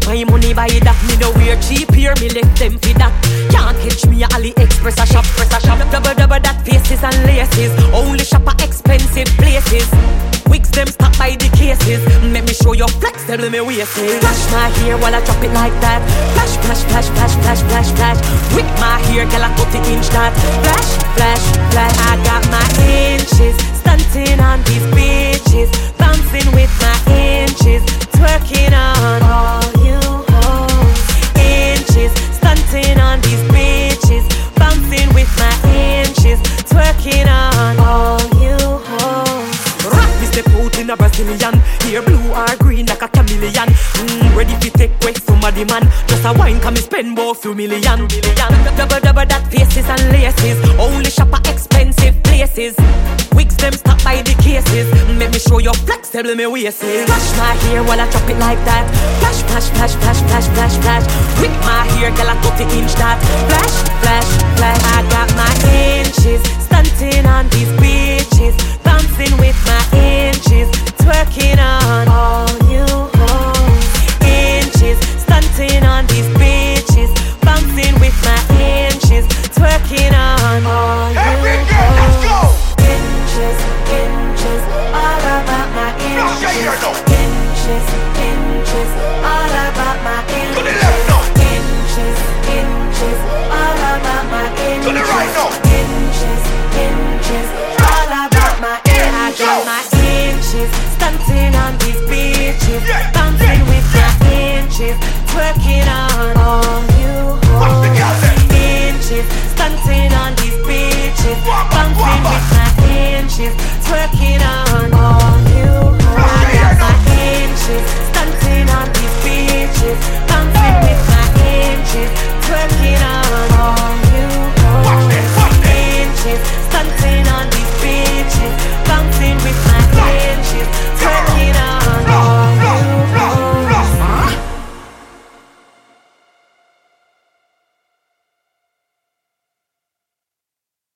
my money buy that. Me no wear cheap here, me left them for that. Can't catch me at AliExpress a shop, press a shop. Double that faces and laces. Only shop at expensive places. Wigs them stuck by the cases. Let me show you flex, tell me waist. Flash my hair while I drop it like that. Flash, flash, flash, flash, flash, flash, flash. Whip my hair, girl, I 30-inch that. Flash, flash, flash. I got my inches, stunting on these bitches, bouncing with my inches, twerking on all you hoes. Inches, stunting on these bitches, bouncing with my inches, twerking on all you hoes. Rock me step out in a Brazilian, hair blue or green like a chameleon. Ready to take away somebody man. Just a wine can me spend about few million. Double that faces and laces. Only shop at expensive places. Wigs them stuck by the cases. Make me show you flex, tell me waist. Flash my hair while I drop it like that. Flash, flash, flash, flash, flash, flash, flash. Whip my hair, girl, I 30-inch that. Flash, flash, flash. I got my inches, stunting on these bitches, bouncing with my inches, twerking on all